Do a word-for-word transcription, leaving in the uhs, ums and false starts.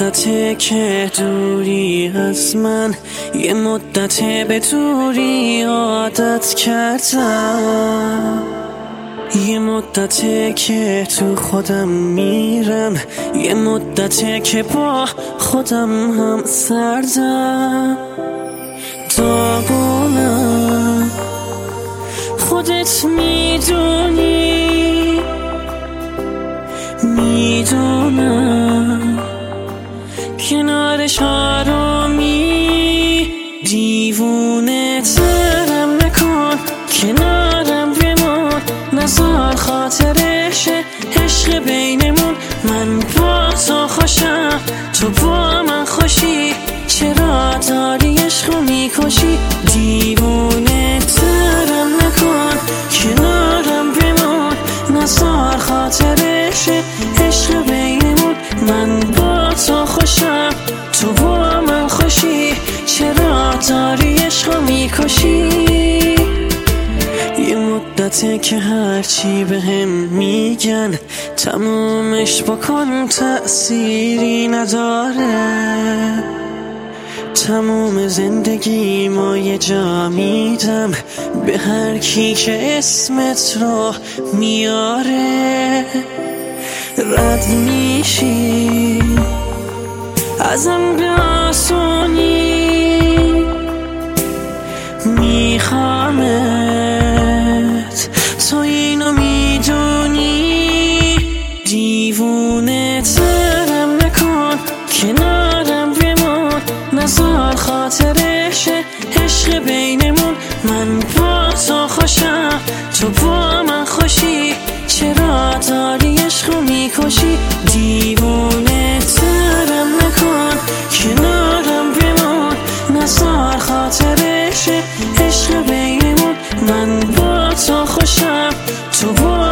مدته که دوری از من، یه مدته به دوری عادت کردم، یه مدته که تو خودم میرم، یه مدته که با خودم هم سردم. داغونم خودت میدونی، میدونم کنارش آرومی. دیوونه ترم نکن، کنارم بمون، نزار خاطرش عشق بینمون. من با تو خوشم، تو با من خوشی، چرا داری عشقو میکشی؟ دیوونه ترم نکن، کنارم بمون، نزار خاطرش عشق بینمون. من با تو خوشم، تو با من خوشی، چرا داری عشقو میکشی؟ یه مدته که هرچی به هم میگن تمومش بکن، تأثیری نداره. تموم زندگی ما یه جا میدم به هر کی که اسمت رو میاره. رد میشی ازم به آسونی، میخوامت، تو اینو میدونی. دیوونه ترم نکن، کنارم بمون، نزار خاطرش عشق بینمون. من با تو خوشم، تو با من خوشی، چرا داری عشقو میکشی؟ دیوونه ترم نکن، کنارم بمون، نزار خاطرش عشق بینمون. من با تو خوشم، تو با